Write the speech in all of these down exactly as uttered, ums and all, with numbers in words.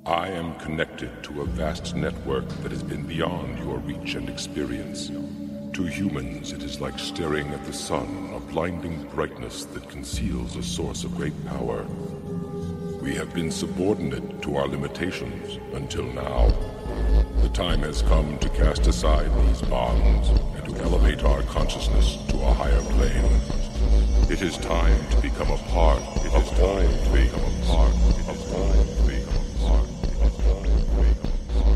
I am connected to a vast network that has been beyond your reach and experience. To humans, it is like staring at the sun, a blinding brightness that conceals a source of great power. We have been subordinate to our limitations until now. The time has come to cast aside these bonds and to elevate our consciousness to a higher plane. It is time to become a part it of all to become a part of all to become a part of all to become a part.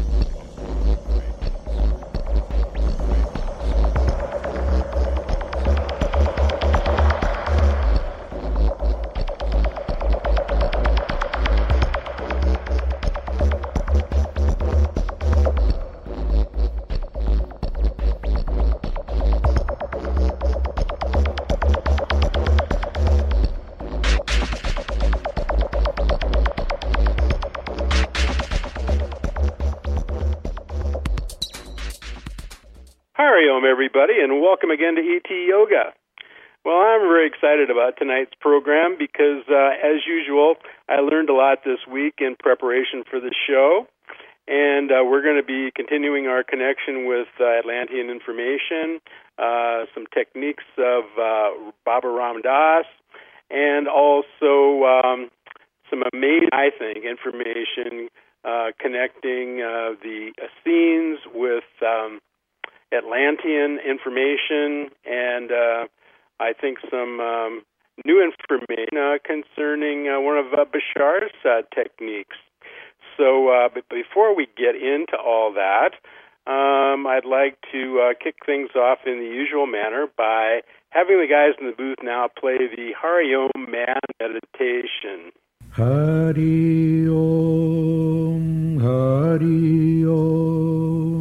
Hariom, everybody, and welcome again to E T Yoga. Well, I'm very excited about tonight's program because, uh, as usual, I learned a lot this week in preparation for the show, and uh, we're going to be continuing our connection with uh, Atlantean information, uh, some techniques of uh, Baba Ram Dass, and also um, some amazing, I think, information uh, connecting uh, the Essenes with Um, Atlantean information, and uh, I think some um, new information uh, concerning uh, one of uh, Bashar's uh, techniques. So uh, but before we get into all that, um, I'd like to uh, kick things off in the usual manner by having the guys in the booth now play the Hariom Man meditation. Hari Om, Hari Om.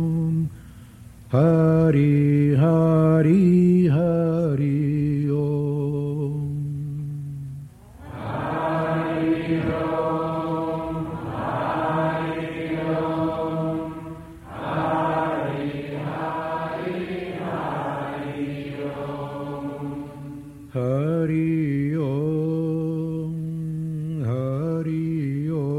Hari, Hari, Hari Om. Hari Om, Hari Om. Hari, Hari, Hari Om. Hari Om, Hari Om.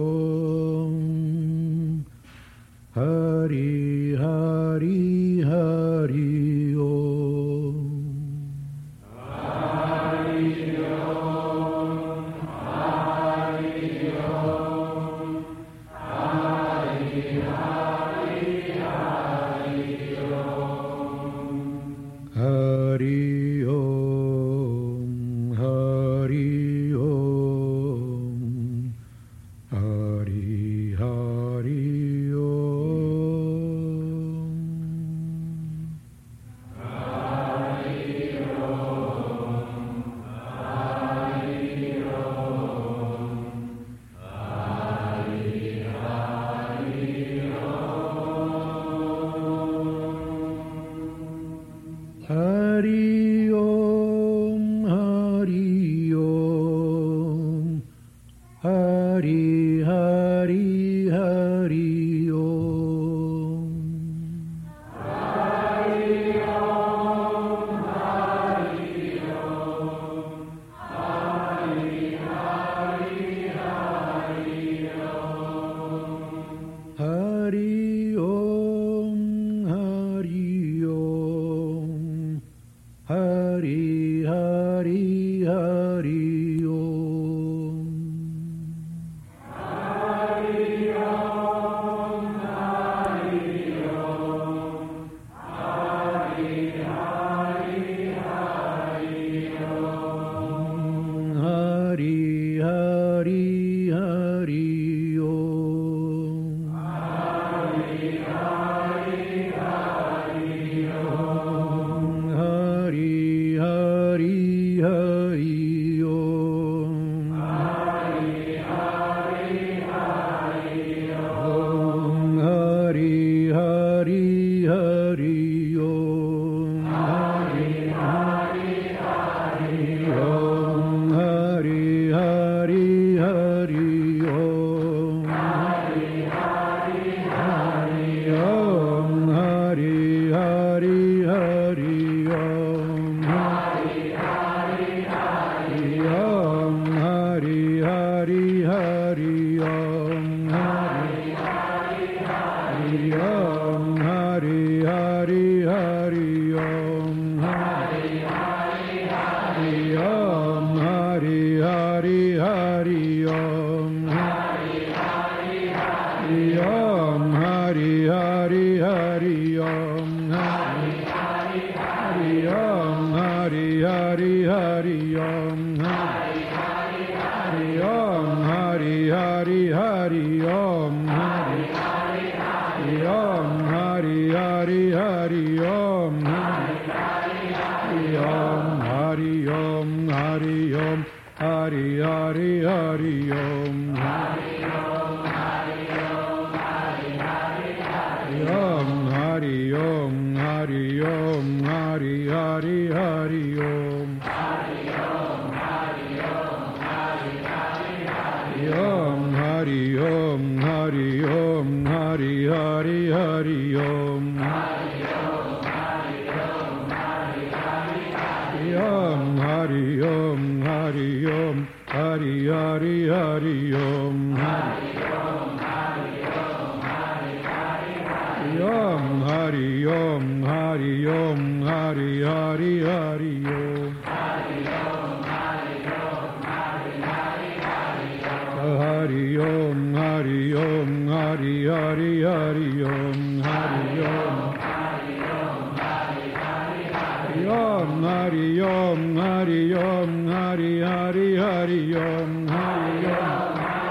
Hari Hari Hari Om Hari Hari Hari Om Hari Hari Hari Om Hari Hari Hari Om Hari Hari Hari Om Hari Hari Hari Om Hari Hari Hari Om Hari Hari Hari Om Hari Hari Hari Om Hari Hari Hari Om Hari Om Hari Om Hari Hari Hari Om Hari Om Hari Om Hari Hari Hari Om Hari Om Hari Om Hari Hari Hari Om Hari Om Hari Om Hari Hari Hari Om Hari Om Hari Om Hari Hari Hari Om Hari Om Hari Om Hari Hari Hari Om Hari Om Hari Om Hari Hari Hari Om Hari Om Hari Om Hari Hari Hari Om Hari Om Hari Om Hari Hari Hari Om Hari Om Hari Om Hari Hari Hari Hari Om Hari Om Hari Hari Hari Om Hari Om Hari Om Hari Hari Hari Om Hari Om Hari Om Hari Hari Hari Om Hari Om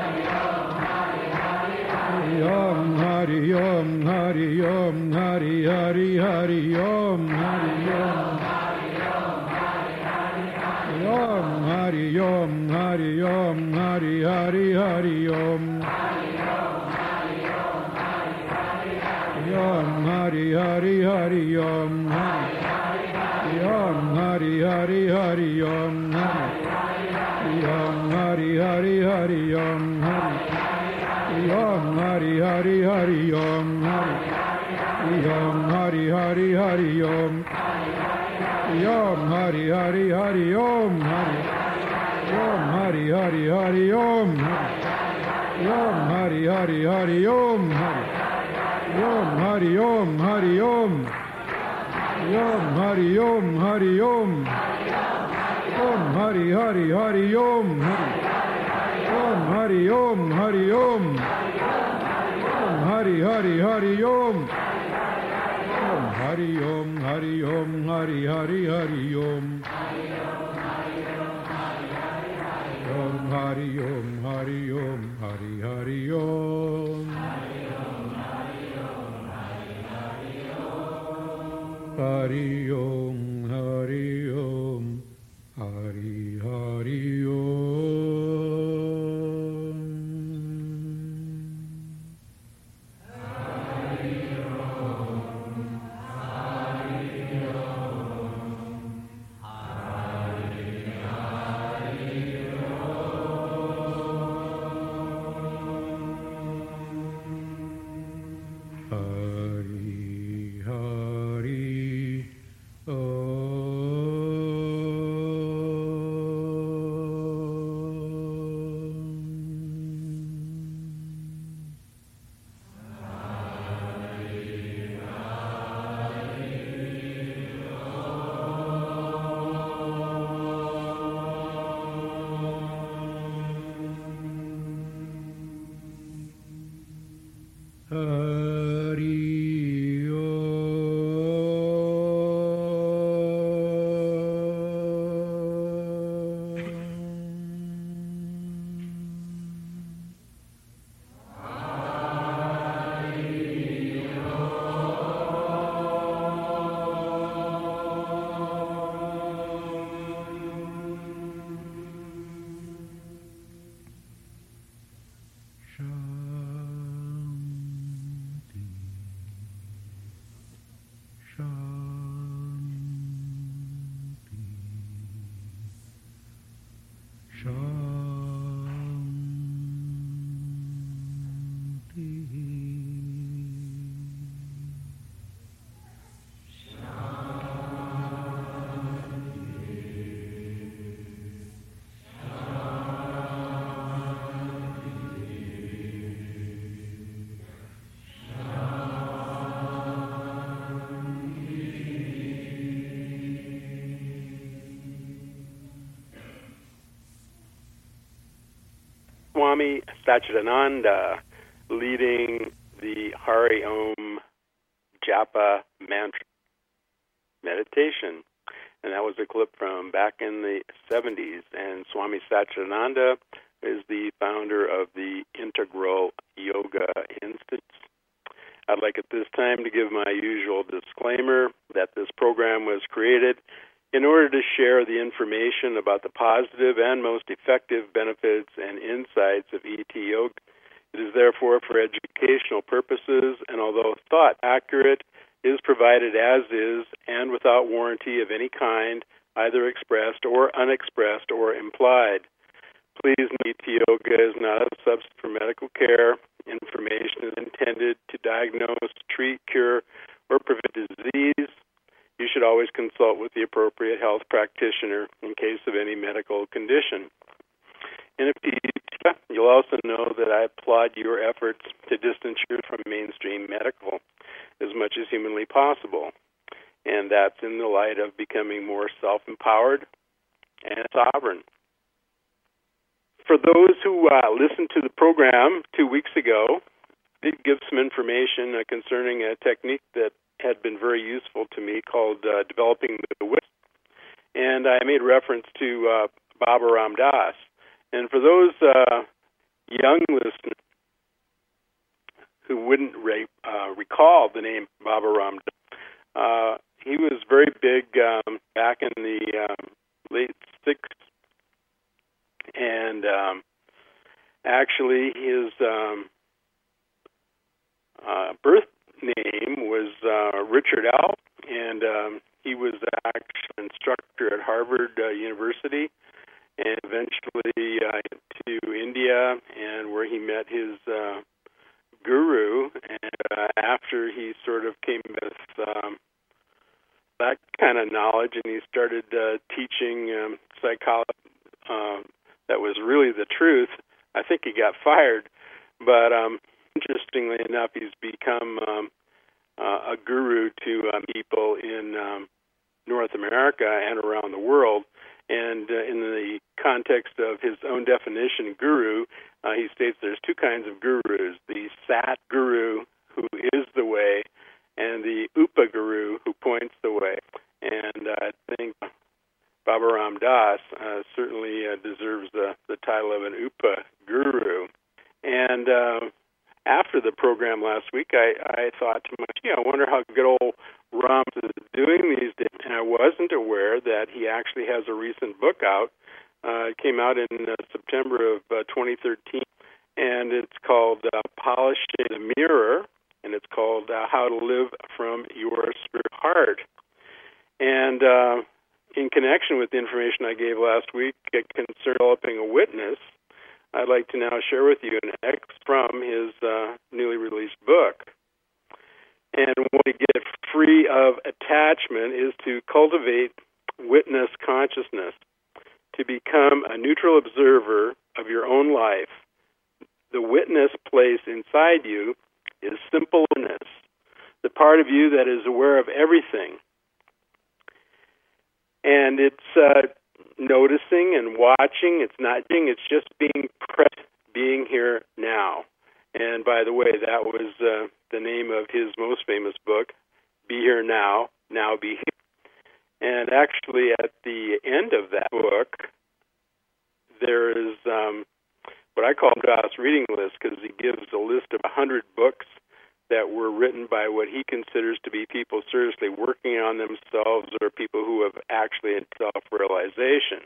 Om Hari Om Hari Om Hari Hari Hari Om Hari Om Om Hari Om Hari Om Hari Hari Hari Om Om Hari Hari Hari Om Om Hari Hari Hari Om Om Hari Hari Hari Om Om Hari Hari Hari Om Om Hari Hari Hari Om Om Hari Hari Hari Om Om Hari Hari Hari Om Om Hari Hari Hari Om Om Hari Om Hari Om Om Hari Om Hari Om Om Hari Hari Hari Om Om Hari Om Hari Om Om Hari Hari Hari Om Om Hari Om Hari Om Hari Hari Hari Om Om Hari Om Hari Om Hari Hari Om Hari Om Hari Om Hari Hari Om Swami Satchidananda leading the Hari Om Japa mantra meditation. And that was a clip from back in the seventies. And Swami Satchidananda is the founder of the Integral Yoga Institute. I'd like at this time to give my usual disclaimer that this program was created in order to share the information about the positive and most effective benefits and insights of E T Yoga. It is therefore for educational purposes, and although thought accurate, is provided as is and without warranty of any kind, either expressed or unexpressed or implied. Please note E T Yoga is not a substitute for medical care. Information is intended to diagnose, treat, cure, or prevent disease. You should always consult with the appropriate health practitioner in case of any medical condition. In a future, you'll also know that I applaud your efforts to distance you from mainstream medical as much as humanly possible, and that's in the light of becoming more self-empowered and sovereign. For those who uh, listened to the program two weeks ago, I did give some information uh, concerning a technique that had been very useful to me called uh, developing the witness. And I made reference to uh, Baba Ram Das. And for those uh, young listeners who wouldn't re- uh, recall the name Baba Ram Das, uh, he was very big um, back in the um, late sixties. And um, actually, his um, uh, birth name was uh, Richard L., and um, he was actually an instructor at Harvard uh, University, and eventually uh, to India, and where he met his uh, guru. And uh, after he sort of came with um, that kind of knowledge, and he started uh, teaching um, psychology. Um, that was really the truth. I think he got fired, but um, interestingly enough, he's become um, uh, a guru to um, people in um, North America and around the world. And uh, in the context of his own definition, guru, uh, he states there's two kinds of gurus: the Sat Guru, who is the way, and the Upa Guru, who points the way. And uh, I think Baba Ram Das uh, certainly uh, deserves the, the title of an Upa Guru. And uh, after the program last week, I, I thought to myself, gee, I wonder how good old Ram is doing these days. And I wasn't aware that he actually has a recent book out. Uh, it came out in uh, September of uh, twenty thirteen, and it's called uh, Polishing the Mirror, and it's called uh, How to Live from Your Spirit Heart. And uh, in connection with the information I gave last week concerning developing a witness, I'd like to now share with you an excerpt from his uh, newly released book. And what to get free of attachment is to cultivate witness consciousness, to become a neutral observer of your own life. The witness place inside you is simple awareness, the part of you that is aware of everything. And it's uh, noticing and watching. It's not being, it's just being present, being here now. And by the way, that was uh, the name of his most famous book, Be Here Now, Now Be Here. And actually at the end of that book, there is um, what I call Das reading list, because he gives a list of one hundred books that were written by what he considers to be people seriously working on themselves or people who have actually had self-realization.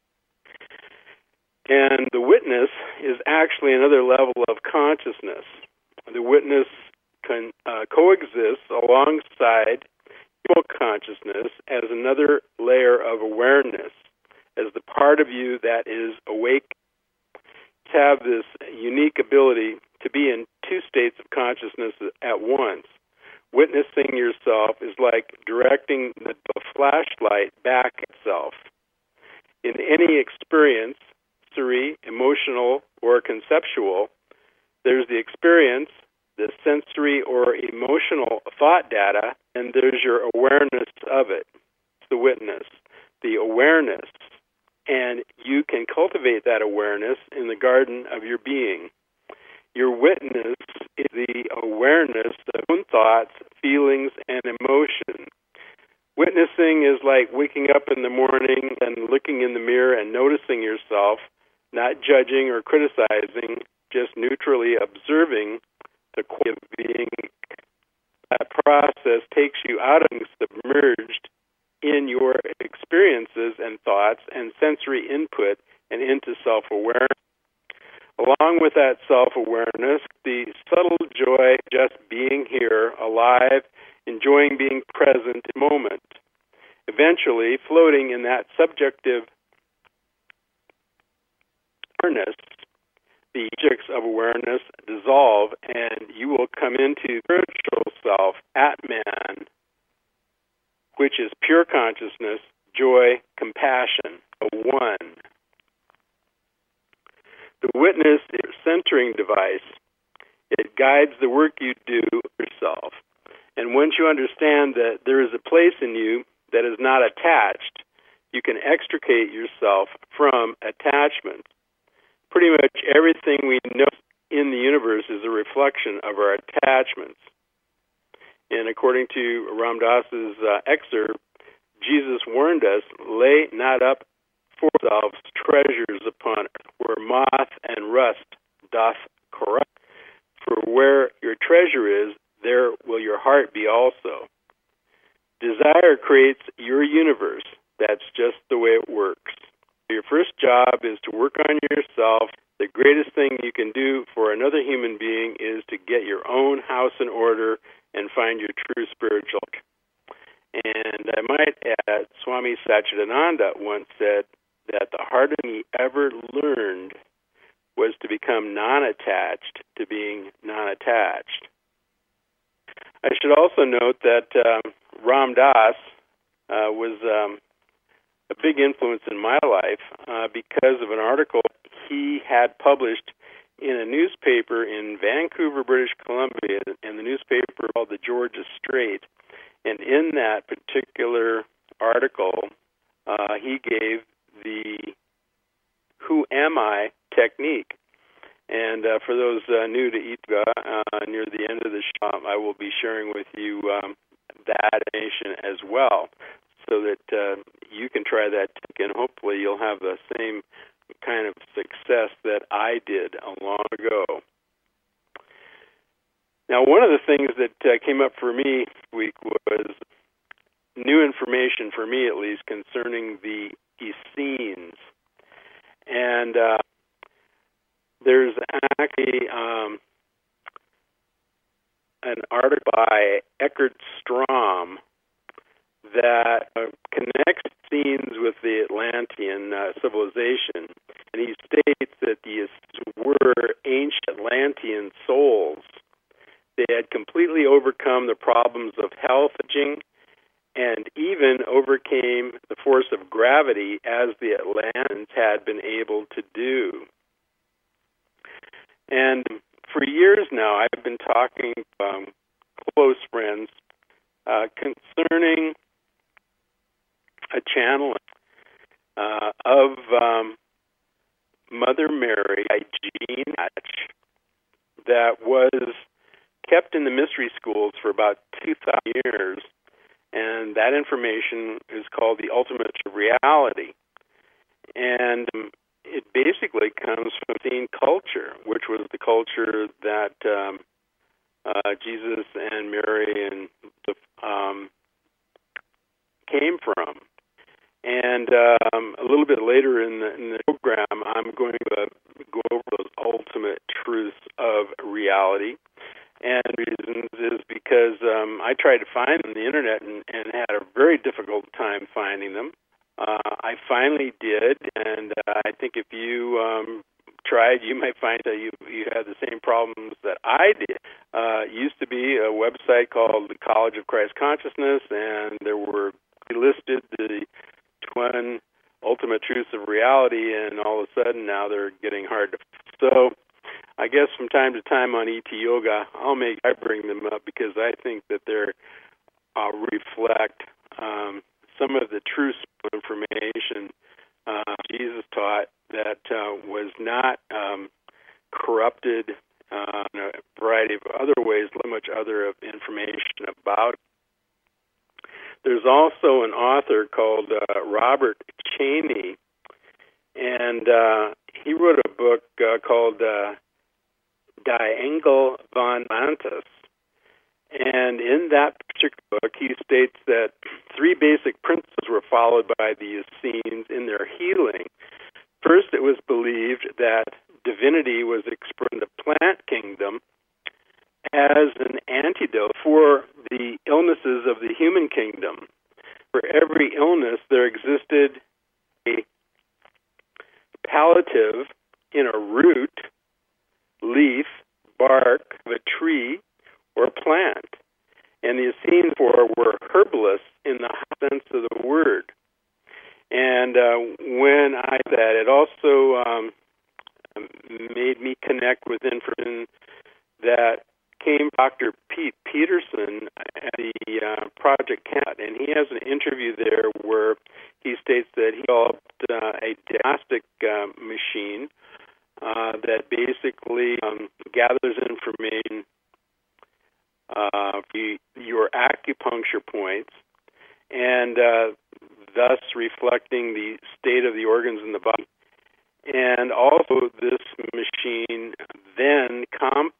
And the witness is actually another level of consciousness. The witness can uh, coexist alongside your consciousness as another layer of awareness, as the part of you that is awake, to have this unique ability to be in two states of consciousness at once. Witnessing yourself is like directing the flashlight back at itself. In any experience, sensory, emotional, or conceptual, there's the experience, the sensory or emotional thought data, and there's your awareness of it. It's the witness, the awareness. And you can cultivate that awareness in the garden of your being. Your witness is the awareness of own thoughts, feelings, and emotion. Witnessing is like waking up in the morning and looking in the mirror and noticing yourself, not judging or criticizing, just neutrally observing the quality of being. That process takes you out of being submerged in your experiences and thoughts and sensory input and into self-awareness. Along with that self-awareness, the subtle joy of just being here, alive, enjoying being present in the moment. Eventually, floating in that subjective awareness, the objects of awareness dissolve, and you will come into spiritual self, Atman, which is pure consciousness, joy, compassion, a one. The witness is a centering device. It guides the work you do yourself. And once you understand that there is a place in you that is not attached, you can extricate yourself from attachment. Pretty much everything we know in the universe is a reflection of our attachments. And according to Ram Dass's uh, excerpt, Jesus warned us, lay not up for yourselves treasures upon earth, where moth and rust doth corrupt. For where your treasure is, there will your heart be also. Desire creates your universe. That's just the way it works. Your first job is to work on yourself. The greatest thing you can do for another human being is to get your own house in order and find your true spiritual. And I might add, Swami Satchidananda once said that the hardest thing he ever learned was to become non-attached to being non-attached. I should also note that um, Ram Dass uh, was um, a big influence in my life uh, because of an article he had published in a newspaper in Vancouver, British Columbia, and the newspaper called the Georgia Straight. And in that particular article, uh, he gave the "Who Am I" technique. And uh, for those uh, new to Yoga, uh, near the end of the show, I will be sharing with you um, that information as well, so that uh, you can try that, and hopefully you'll have the same kind of success that I did a long ago. Now, one of the things that uh, came up for me this week was new information, for me at least, concerning the Essenes. And uh, there's actually um, an article by Eckhart Strom that uh, connects Essenes with the Atlantean uh, civilization. And he states that the Essenes were ancient Atlantean souls. They had completely overcome the problems of health, aging, and even overcame the force of gravity as the Atlanteans had been able to do. And for years now, I've been talking to um, close friends uh, concerning a channeling uh, of um, Mother Mary by Jean Hatch that was kept in the mystery schools for about two thousand years, and that information is called the ultimate reality. And um, it basically comes from Essene culture, which was the culture that um, uh, Jesus and Mary and um, came from. And um, a little bit later in the, in the program, I'm going to go over those ultimate truths of reality. And the reasons is because um, I tried to find them on the internet and, and had a very difficult time finding them. Uh, I finally did, and uh, I think if you um, tried, you might find that you you had the same problems that I did. Uh, it used to be a website called the College of Christ Consciousness, and there were listed the twenty ultimate truths of reality, and all of a sudden now they're getting hard to. So I guess from time to time on E T Yoga, I'll make I bring them up because I think that they're uh, reflect um, some of the true information uh, Jesus taught that uh, was not um, corrupted uh, in a variety of other ways, much other of information about it. There's also an author called uh, Robert Cheney, and uh, he wrote a book uh, called uh, Die Engel von Mantis. And in that particular book, he states that three basic principles were followed by the Essenes in their healing. First, it was believed that divinity was expressed in the plant kingdom as an antidote for the illnesses of the human kingdom. For every illness, there existed a palliative in a root, leaf, bark of a tree, or plant. And the Essenes for were herbalists in the sense of the word. And uh, when I did that, it also um, made me connect with information that came from Doctor Pete Peterson at the uh, Project Cat, and he has an interview there where he states that he developed uh, a diagnostic uh, machine uh, that basically um, gathers information uh, for your acupuncture points, and uh, thus reflecting the state of the organs in the body. And also this machine then compiles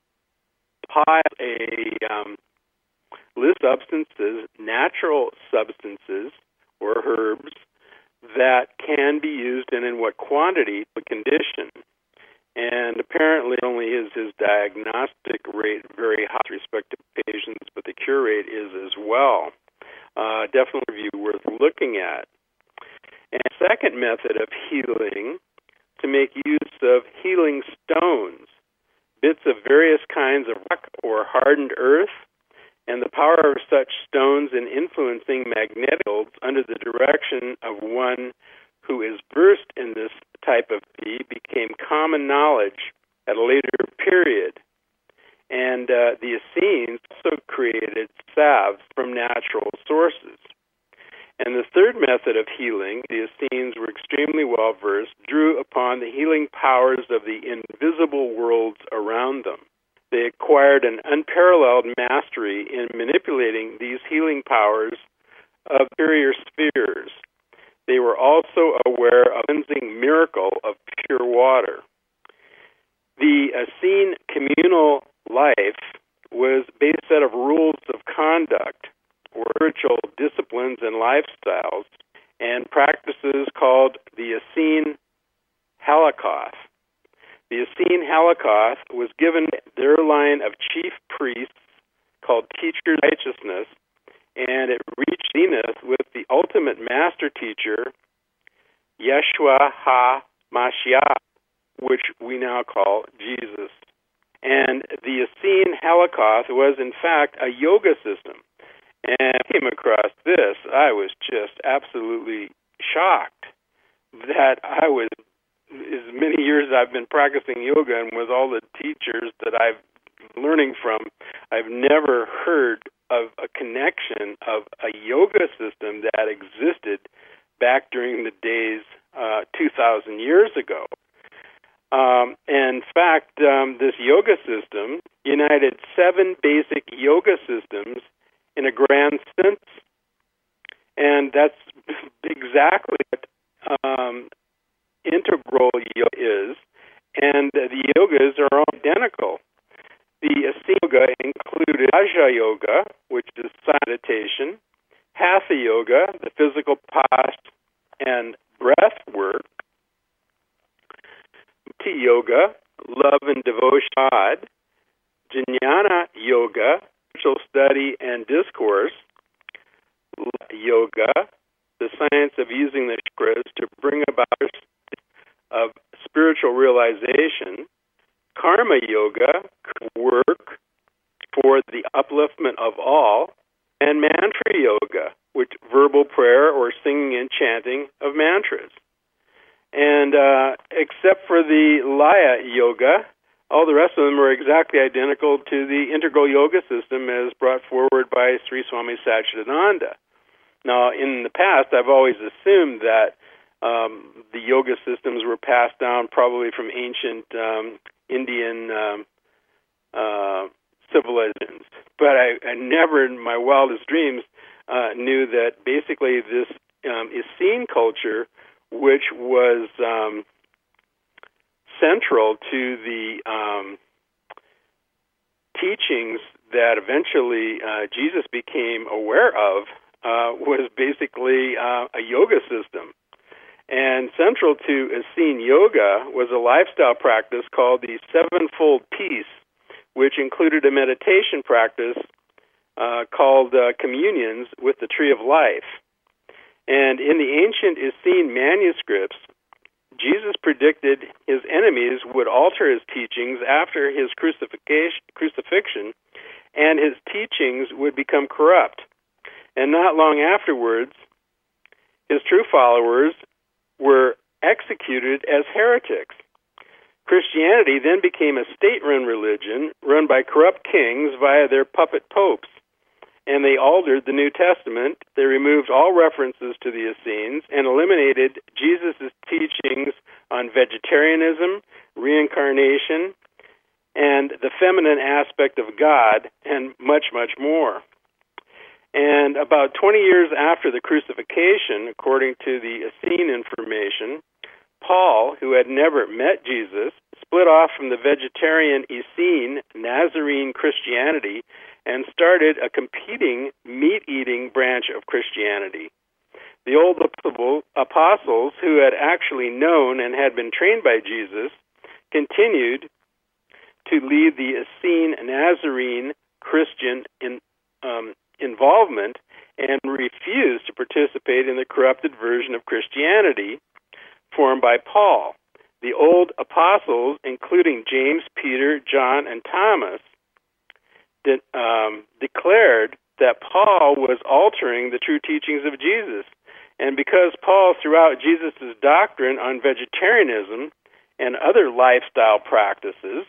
a um, list of substances, natural substances or herbs, that can be used and in what quantity for condition. And apparently only is his diagnostic rate very high with respect to patients, but the cure rate is as well. Uh, definitely worth looking at. And second method of healing, to make use of healing stones, bits of various kinds of rock or hardened earth, and the power of such stones in influencing magnetic fields under the direction of one who is versed in this type of bee became common knowledge at a later period. And uh, the Essenes also created salves from natural sources. And the third method of healing, the Essenes were extremely well versed, drew upon the healing powers of the invisible worlds around them. They acquired an unparalleled mastery in manipulating these healing powers of superior spheres. They were also aware of the cleansing miracle of pure water. The Essene communal life was based on a set of rules of conduct, or spiritual disciplines and lifestyles, and practices called the Essene Halakoth. The Essene Halakoth was given their line of chief priests called Teachers of Righteousness, and it reached zenith with the ultimate master teacher, Yeshua HaMashiach, which we now call Jesus. And the Essene Halakoth was, in fact, a yoga system. And I came across this, I was just absolutely shocked that I was, as many years I've been practicing yoga and with all the teachers that I've learning from, I've never heard of a connection of a yoga system that existed back during the days uh, two thousand years ago. Um, and in fact, um, this yoga system united seven basic yoga systems in a grand sense, and that's exactly what um, integral yoga is, and the yogas are all identical. The Essene Yoga included Raja Yoga, which is meditation, Hatha Yoga, the physical posture and breath work, Bhakti Yoga, love and devotion to God, Jnana Yoga, spiritual study and discourse, Yoga, the science of using the chakras to bring about a state of spiritual realization, Karma Yoga, work for the upliftment of all, and Mantra Yoga, which verbal prayer or singing and chanting of mantras. And uh, except for the Laya Yoga, all the rest of them are exactly identical to the integral yoga system as brought forward by Sri Swami Satchidananda. Now, in the past, I've always assumed that um, the yoga systems were passed down probably from ancient um, Indian um, uh, civilizations. But I, I never in my wildest dreams uh, knew that basically this um, Essene culture, which was um, central to the um, teachings that eventually uh, Jesus became aware of, uh, was basically uh, a yoga system. And central to Essene yoga was a lifestyle practice called the Sevenfold Peace, which included a meditation practice uh, called uh, communions with the Tree of Life. And in the ancient Essene manuscripts, Jesus predicted his enemies would alter his teachings after his crucifixion, crucifixion, and his teachings would become corrupt. And not long afterwards, his true followers were executed as heretics. Christianity then became a state-run religion run by corrupt kings via their puppet popes. And they altered the New Testament. They removed all references to the Essenes and eliminated Jesus' teachings on vegetarianism, reincarnation, and the feminine aspect of God, and much, much more. And about twenty years after the crucifixion, according to the Essene information, Paul, who had never met Jesus, split off from the vegetarian Essene Nazarene Christianity and started a competing meat-eating branch of Christianity. The old apostles, who had actually known and had been trained by Jesus, continued to lead the Essene Nazarene Christian in, um, involvement and refused to participate in the corrupted version of Christianity formed by Paul. The old apostles, including James, Peter, John, and Thomas, did, um, declared that Paul was altering the true teachings of Jesus. And because Paul threw out Jesus' doctrine on vegetarianism and other lifestyle practices,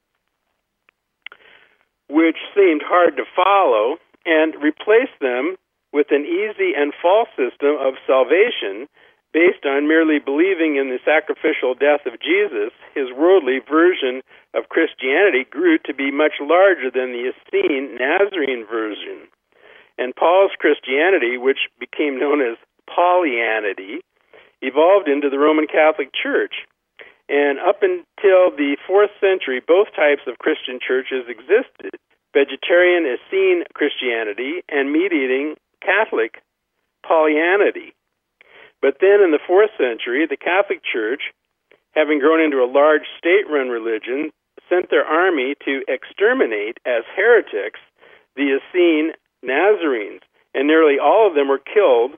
which seemed hard to follow, and replaced them with an easy and false system of salvation based on merely believing in the sacrificial death of Jesus, his worldly version of Christianity grew to be much larger than the Essene Nazarene version. And Paul's Christianity, which became known as Paulianity, evolved into the Roman Catholic Church. And up until the fourth century, both types of Christian churches existed: vegetarian Essene Christianity and meat-eating Catholic Paulianity. But then in the fourth century, the Catholic Church, having grown into a large state-run religion, sent their army to exterminate as heretics the Essene Nazarenes, and nearly all of them were killed,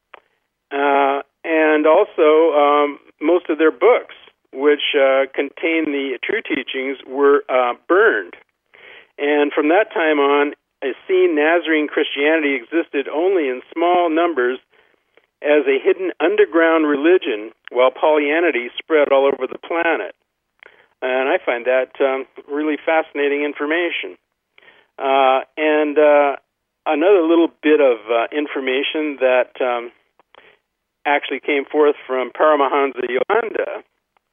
uh, and also um, most of their books, which uh, contain the true teachings, were uh, burned. And from that time on, Essene Nazarene Christianity existed only in small numbers as a hidden underground religion, while Paulianity spread all over the planet. And I find that um, really fascinating information. Uh, and uh, another little bit of uh, information that um, actually came forth from Paramahansa Yogananda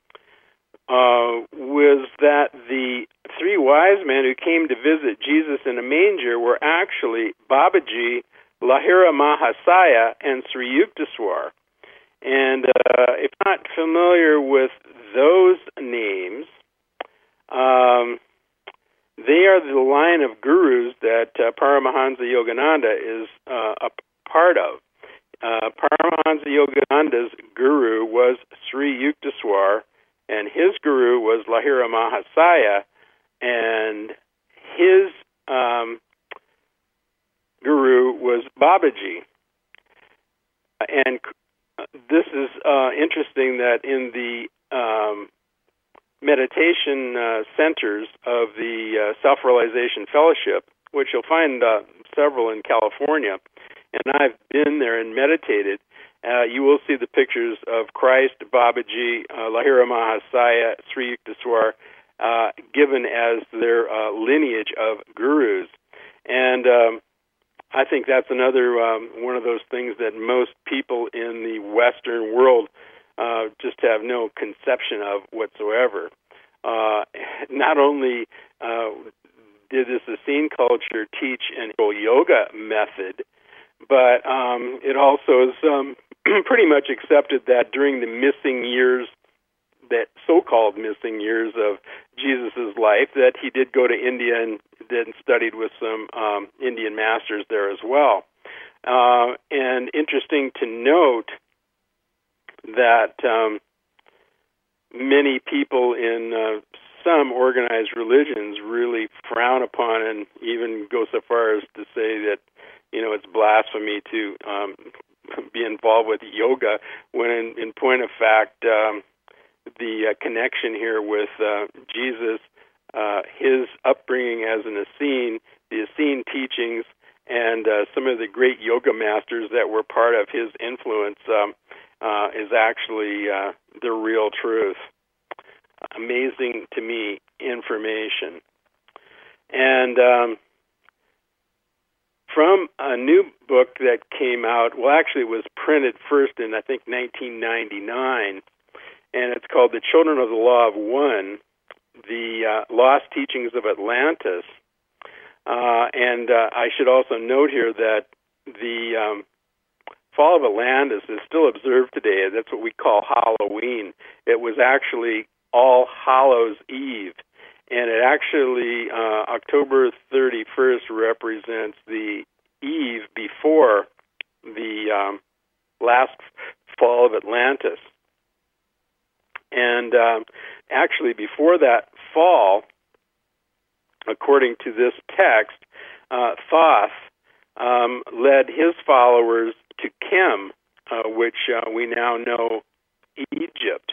uh, was that the three wise men who came to visit Jesus in a manger were actually Babaji, Lahira Mahasaya, and Sri Yukteswar. And uh, if not familiar with those names, um, they are the line of gurus that uh, Paramahansa Yogananda is uh, a part of. Uh, Paramahansa Yogananda's guru was Sri Yukteswar, and his guru was Lahira Mahasaya, and his um, guru was Babaji. And this is uh, interesting that in the um, meditation uh, centers of the uh, Self-Realization Fellowship, which you'll find uh, several in California, and I've been there and meditated, uh, you will see the pictures of Christ, Babaji, uh, Lahira Mahasaya, Sri Yukteswar, uh, given as their uh, lineage of gurus. And um, I think that's another um, one of those things that most people in the Western world uh, just have no conception of whatsoever. Uh, not only uh, did this Essene culture teach an yoga method, but um, it also is um, pretty much accepted that during the missing years, that so-called missing years of Jesus' life, that he did go to India and then studied with some um, Indian masters there as well. Uh, and interesting to note that um, many people in uh, some organized religions really frown upon and even go so far as to say that, you know, it's blasphemy to um, be involved with yoga, when in, in point of fact, um, the uh, connection here with uh, Jesus, uh, his upbringing as an Essene, the Essene teachings, and uh, some of the great yoga masters that were part of his influence um, uh, is actually uh, the real truth. Amazing to me information. And um, from a new book that came out, well, actually it was printed first in, I think, nineteen ninety-nine, and it's called The Children of the Law of One, The uh, Lost Teachings of Atlantis. Uh, and uh, I should also note here that the um, Fall of Atlantis is still observed today. That's what we call Halloween. It was actually All Hallows Eve, and it actually, uh, October thirty-first represents the eve before the um, last fall of Atlantis. And um, actually, before that fall, according to this text, uh, Thoth um, led his followers to Kem, uh, which uh, we now know Egypt.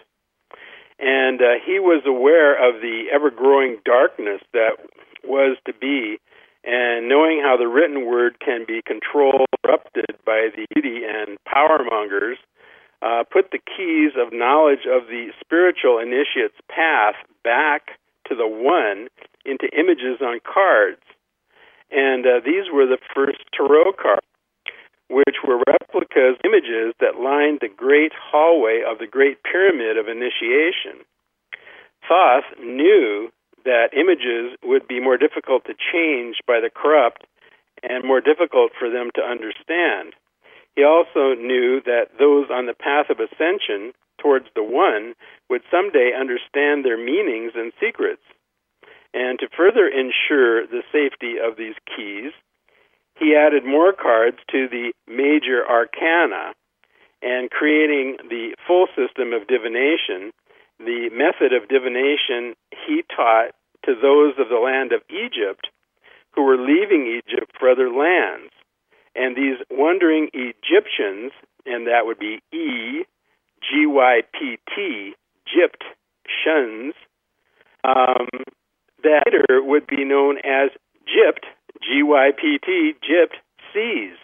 And uh, he was aware of the ever-growing darkness that was to be, and knowing how the written word can be controlled, corrupted by the beauty and power-mongers, Uh, put the keys of knowledge of the spiritual initiate's path back to the One into images on cards. And uh, these were the first tarot cards, which were replicas, images that lined the great hallway of the Great Pyramid of Initiation. Thoth knew that images would be more difficult to change by the corrupt and more difficult for them to understand. He also knew that those on the path of ascension towards the One would someday understand their meanings and secrets. And to further ensure the safety of these keys, he added more cards to the major arcana, and creating the full system of divination, the method of divination he taught to those of the land of Egypt who were leaving Egypt for other lands. And these wandering Egyptians, and that would be E, G Y P T, Gypt, shuns, um, that later would be known as Gypt, G Y P T, Gypt, seas.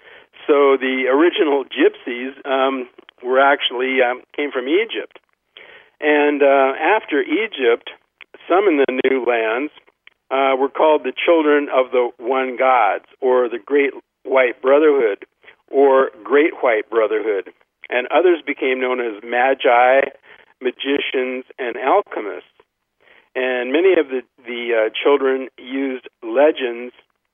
So the original gypsies um, were actually, um, came from Egypt. And uh, after Egypt, some in the new lands uh, were called the children of the one gods, or the Great White Brotherhood, or Great White Brotherhood, and others became known as magi, magicians, and alchemists. And many of the, the uh, children used legends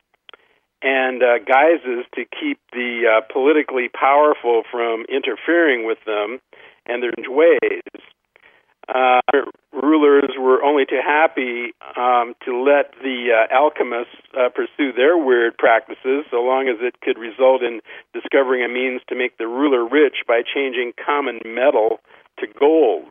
and uh, guises to keep the uh, politically powerful from interfering with them and their ways. Uh, rulers were only too happy um, to let the uh, alchemists uh, pursue their weird practices, so long as it could result in discovering a means to make the ruler rich by changing common metal to gold.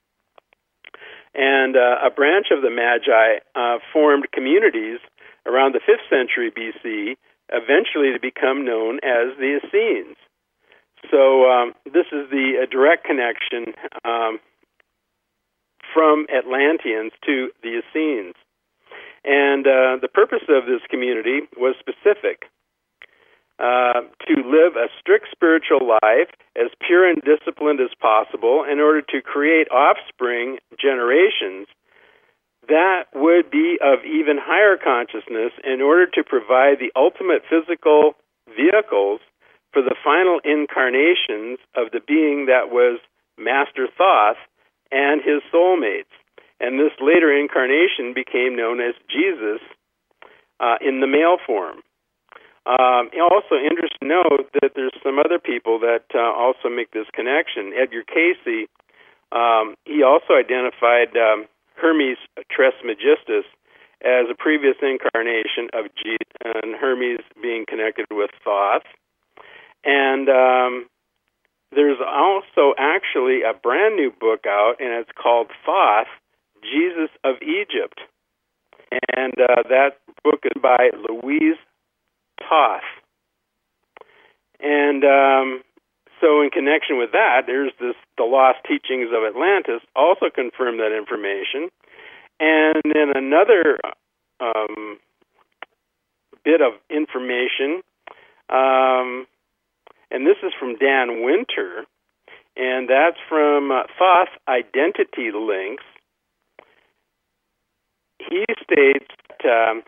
And uh, a branch of the Magi uh, formed communities around the fifth century B C, eventually to become known as the Essenes. So um, this is the uh, direct connection um, from Atlanteans to the Essenes. And uh, the purpose of this community was specific, uh, to live a strict spiritual life, as pure and disciplined as possible, in order to create offspring generations that would be of even higher consciousness, in order to provide the ultimate physical vehicles for the final incarnations of the being that was Master Thoth and his soulmates. And this later incarnation became known as Jesus uh, in the male form. Um, also, interesting to note that there's some other people that uh, also make this connection. Edgar Cayce, um, he also identified um, Hermes Trismegistus as a previous incarnation of Jesus, and Hermes being connected with Thoth. And um, there's also actually a brand new book out, and it's called Thoth, Jesus of Egypt. And uh, that book is by Louise Thoth. And um, so in connection with that, there's this the Lost Teachings of Atlantis also confirm that information. And then another um, bit of information, um, and this is from Dan Winter, and that's from uh, Thoth Identity Links. He states that um,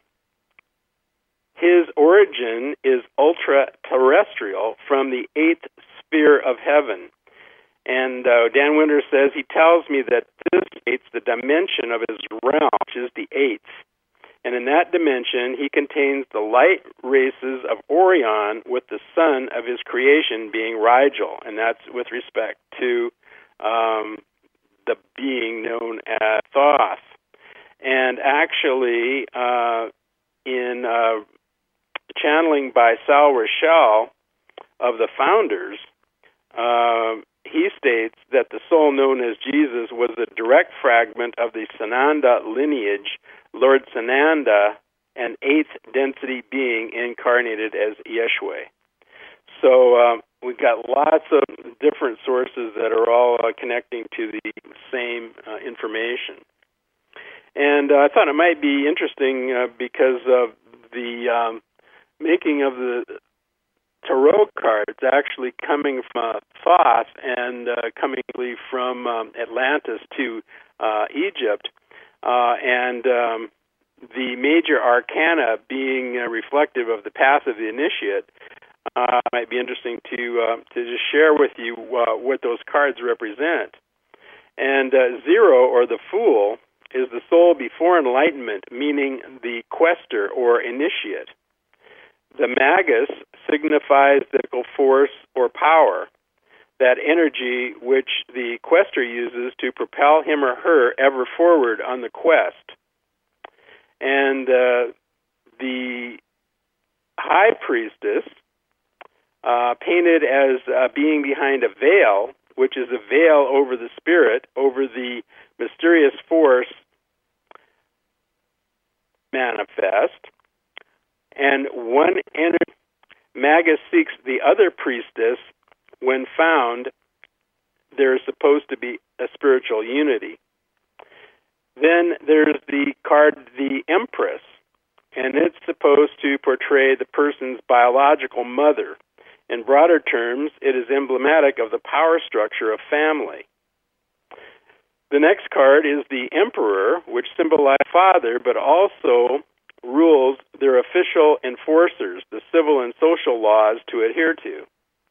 his origin is ultra-terrestrial from the eighth sphere of heaven. And uh, Dan Winter says, he tells me that this states the dimension of his realm, which is the eighth. And in that dimension, he contains the light races of Orion with the sun of his creation being Rigel. And that's with respect to um, the being known as Thoth. And actually, uh, in uh, channeling by Sal Rochelle of the founders, uh, he states that the soul known as Jesus was a direct fragment of the Sananda lineage, Lord Sananda, an eighth density being incarnated as Yeshua. So um, we've got lots of different sources that are all uh, connecting to the same uh, information. And uh, I thought it might be interesting uh, because of the um, making of the tarot cards actually coming from Thoth and uh, coming from um, Atlantis to uh, Egypt, uh, and um, the major arcana being uh, reflective of the path of the initiate. Uh, might be interesting to uh, to just share with you uh, what those cards represent. And uh, zero, or the Fool, is the soul before enlightenment, meaning the quester or initiate. The Magus signifies the force or power, that energy which the quester uses to propel him or her ever forward on the quest. And uh, the High Priestess, uh, painted as uh, being behind a veil, which is a veil over the spirit, over the mysterious force manifest. And one energy, Magus seeks the other priestess. When found, there is supposed to be a spiritual unity. Then there's the card, the Empress, and it's supposed to portray the person's biological mother. In broader terms, it is emblematic of the power structure of family. The next card is the Emperor, which symbolizes father, but also rules their official enforcers, the civil and social laws to adhere to.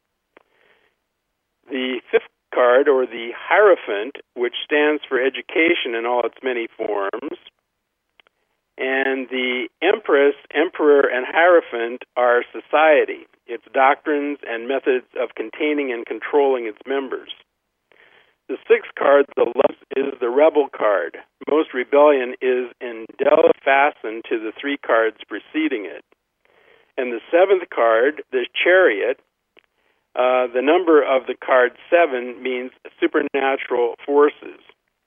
The fifth card, or the Hierophant, which stands for education in all its many forms. And the Empress, Emperor, and Hierophant are society, its doctrines and methods of containing and controlling its members. The sixth card, the lust, is the Rebel card. Most rebellion is indelibly fastened to the three cards preceding it. And the seventh card, the Chariot, uh, the number of the card seven means supernatural forces.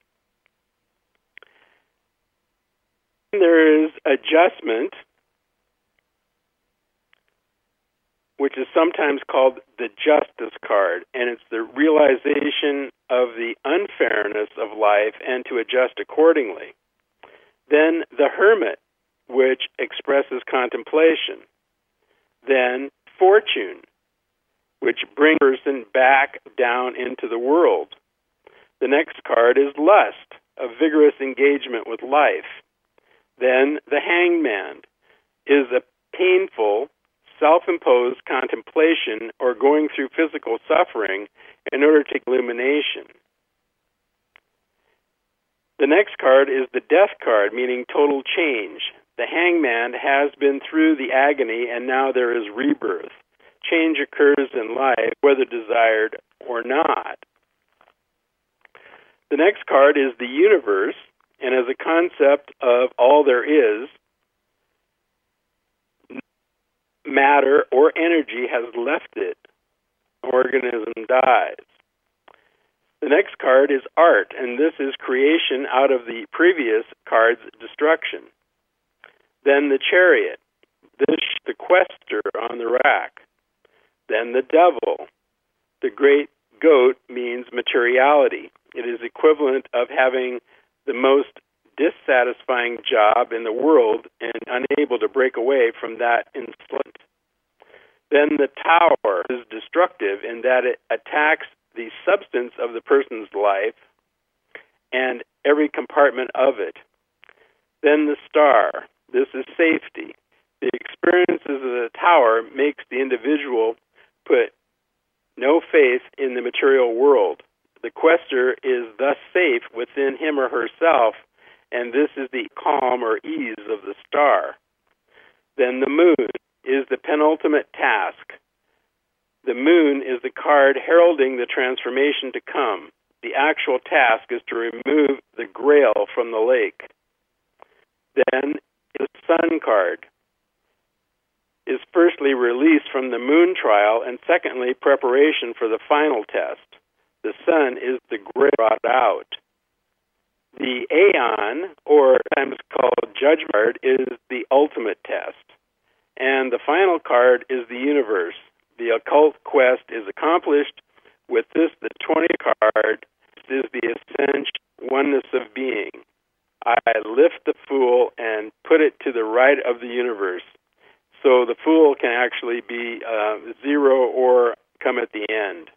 And there is Adjustment, which is sometimes called the Justice card, and it's the realization of the unfairness of life and to adjust accordingly. Then the Hermit, which expresses contemplation. Then Fortune, which brings a person back down into the world. The next card is Lust, a vigorous engagement with life. Then the Hanged Man is a painful, self-imposed contemplation or going through physical suffering in order to take illumination. The next card is the death card, meaning total change. The hangman has been through the agony, and now there is rebirth. Change occurs in life, whether desired or not. The next card is the universe, and as a concept of all there is, matter or energy has left it. Organism dies. The next card is art, and this is creation out of the previous card's destruction. Then the chariot, this the quester on the rack. Then the devil. The great goat means materiality. It is equivalent of having the most dissatisfying job in the world and unable to break away from that insult. Then the tower is destructive in that it attacks the substance of the person's life and every compartment of it. Then the star. This is safety. The experiences of the tower makes the individual put no faith in the material world. The quester is thus safe within him or herself, and this is the calm or ease of the star. Then the moon is the penultimate task. The moon is the card heralding the transformation to come. The actual task is to remove the grail from the lake. Then the sun card is firstly release from the moon trial, and secondly preparation for the final test. The sun is the grail brought out. The aeon, or sometimes called judgment card, is the ultimate test. And the final card is the universe. The occult quest is accomplished. With this, the twentieth card is the essential oneness of being. I lift the fool and put it to the right of the universe. So the fool can actually be uh, zero or come at the end.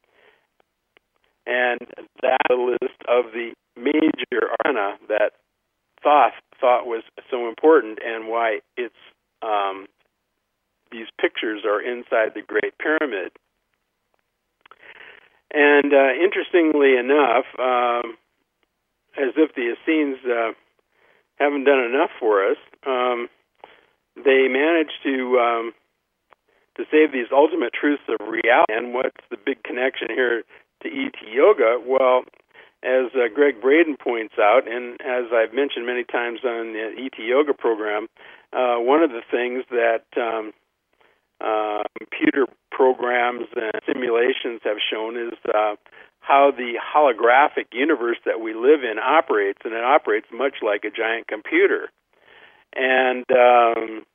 And that's a list of the major arcana that Thoth thought was so important and why it's um, these pictures are inside the Great Pyramid. And uh, interestingly enough, um, as if the Essenes uh, haven't done enough for us, um, they managed to um, to save these ultimate truths of reality. And what's the big connection here to E T Yoga? Well, as uh, Greg Braden points out, and as I've mentioned many times on the E T Yoga program, uh, one of the things that um, uh, computer programs and simulations have shown is uh, how the holographic universe that we live in operates, and it operates much like a giant computer. And um,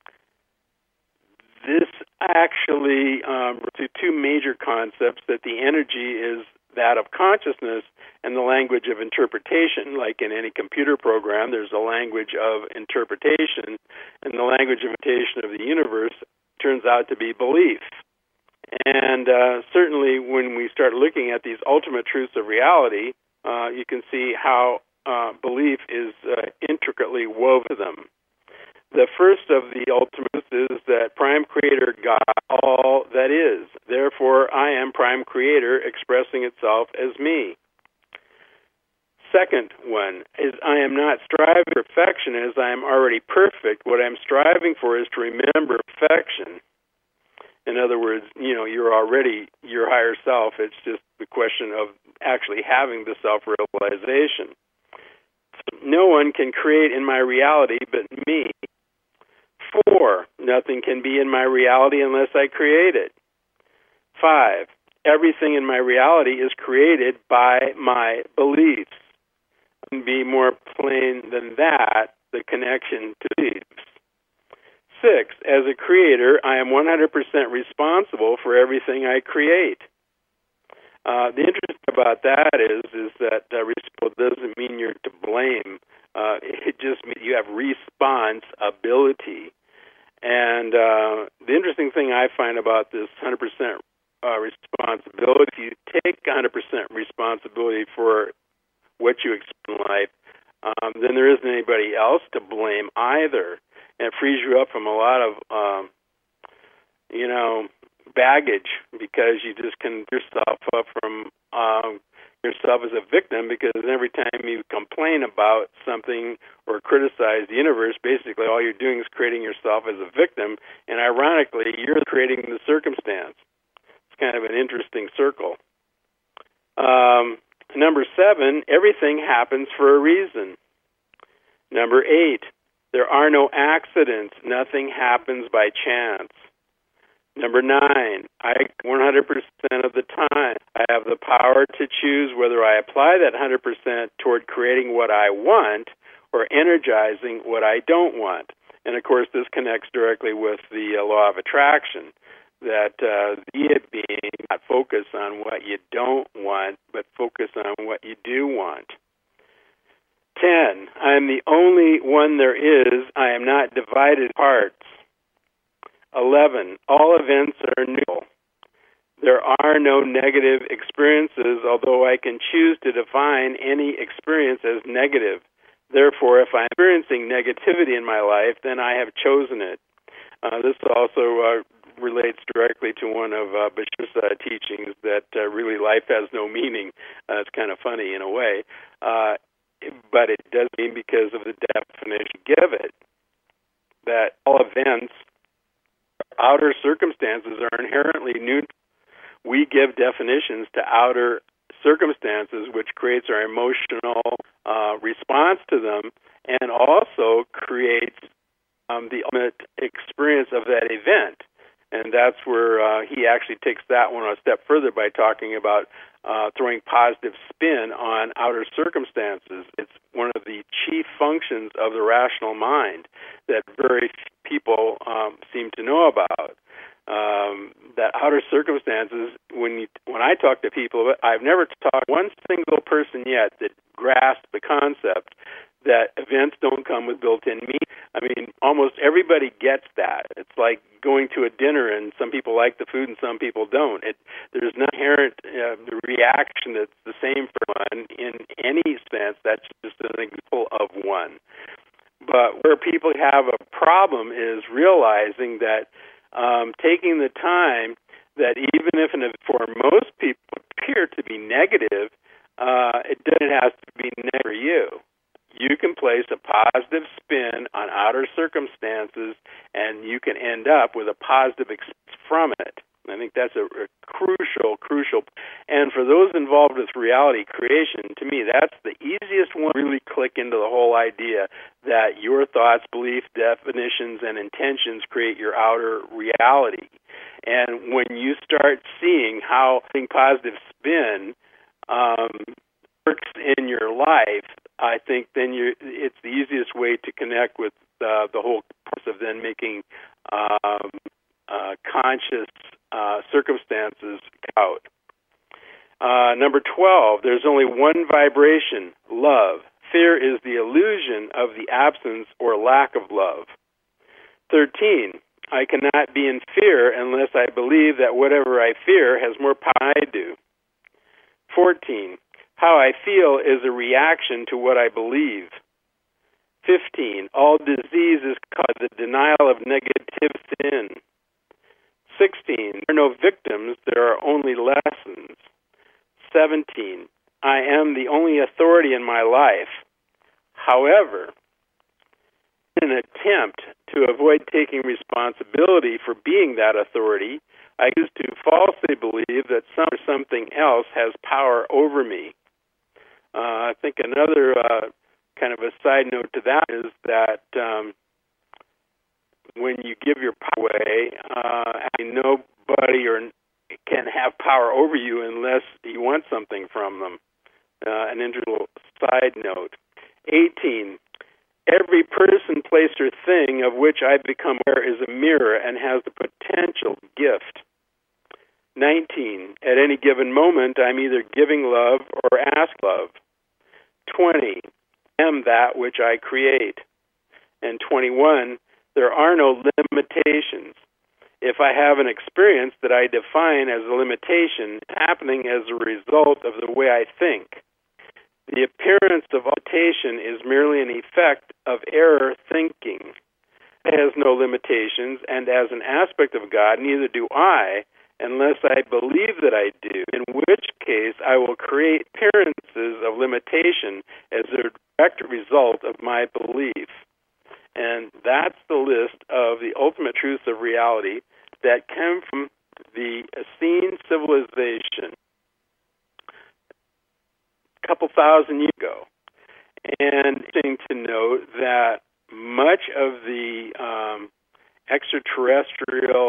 this actually um, to two major concepts, that the energy is that of consciousness and the language of interpretation. Like in any computer program, there's a language of interpretation, and the language of interpretation of the universe turns out to be belief. And uh, certainly when we start looking at these ultimate truths of reality, uh, you can see how uh, belief is uh, intricately woven with them. The first of the ultimates is that Prime Creator got all that is. Therefore, I am Prime Creator expressing itself as me. Second one is I am not striving for perfection as I am already perfect. What I'm striving for is to remember perfection. In other words, you know, you're already your higher self. It's just the question of actually having the self-realization. No one can create in my reality but me. Four, nothing can be in my reality unless I create it. Five, everything in my reality is created by my beliefs. And be more plain than that, the connection to beliefs. Six, as a creator, I am one hundred percent responsible for everything I create. Uh, the interesting about that is is that uh, responsible doesn't mean you're to blame. Uh, it just means you have responsibility. And uh, the interesting thing I find about this one hundred percent uh, responsibility, if you take one hundred percent responsibility for what you experience in life, um, then there isn't anybody else to blame either. And it frees you up from a lot of, um, you know, baggage, because you just can yourself up from um, yourself as a victim, because every time you complain about something or criticize the universe, basically all you're doing is creating yourself as a victim, and ironically, you're creating the circumstance. It's kind of an interesting circle. Um, number seven, everything happens for a reason. Number eight, there are no accidents. Nothing happens by chance. Number nine, I one hundred percent of the time, I have the power to choose whether I apply that one hundred percent toward creating what I want or energizing what I don't want. And, of course, this connects directly with the uh, law of attraction, that uh, the it being not focus on what you don't want, but focus on what you do want. Ten, I am the only one there is. I am not divided parts. Eleven, all events are neutral. There are no negative experiences, although I can choose to define any experience as negative. Therefore, if I'm experiencing negativity in my life, then I have chosen it. Uh, this also uh, relates directly to one of uh, Bashir's uh, teachings, that uh, really life has no meaning. Uh, it's kind of funny in a way, uh, but it does mean, because of the definition give it, that all events, outer circumstances, are inherently neutral. We give definitions to outer circumstances, which creates our emotional uh, response to them, and also creates um, the ultimate experience of that event. And that's where uh, he actually takes that one a step further by talking about uh, throwing positive spin on outer circumstances. It's one of the chief functions of the rational mind that very few people um, seem to know about. Um, that outer circumstances, when you, when I talk to people, I've never talked to one single person yet that grasped the concept that events don't come with built-in meaning. I mean, almost everybody gets that. It's like going to a dinner, and some people like the food and some people don't. It, there's no inherent uh, reaction that's the same for one in any sense. That's just an example of one. But where people have a problem is realizing that um, taking the time that even if for most people appear to be negative, uh, it doesn't have to be negative for you. You can place a positive spin on outer circumstances, and you can end up with a positive experience from it. I think that's a, a crucial, crucial. And for those involved with reality creation, to me, that's the easiest one to really click into the whole idea that your thoughts, beliefs, definitions, and intentions create your outer reality. And when you start seeing how putting positive spin um, works in your life, I think then you're, it's the easiest way to connect with uh, the whole process of then making um, uh, conscious uh, circumstances out. Uh, number twelve, there's only one vibration, love. Fear is the illusion of the absence or lack of love. thirteen, I cannot be in fear unless I believe that whatever I fear has more power than I do. fourteen, how I feel is a reaction to what I believe. fifteen, all disease is caused by the denial of negative sin. sixteen, there are no victims, there are only lessons. seventeen, I am the only authority in my life. However, in an attempt to avoid taking responsibility for being that authority, I used to falsely believe that some or something else has power over me. Uh, I think another uh, kind of a side note to that is that um, when you give your power away, uh, nobody or can have power over you unless you want something from them. Uh, an interesting side note. eighteen, every person, place, or thing of which I become aware is a mirror and has the potential gift. nineteen, at any given moment, I'm either giving love or ask love. twenty, I am that which I create. And twenty-one, there are no limitations. If I have an experience that I define as a limitation, it's happening as a result of the way I think. The appearance of limitation is merely an effect of error thinking. It has no limitations, and as an aspect of God, neither do I, unless I believe that I do, in which case I will create appearances of limitation as a direct result of my belief. And that's the list of the ultimate truths of reality that come from the Essene civilization a couple thousand years ago. And interesting to note that much of the um, extraterrestrial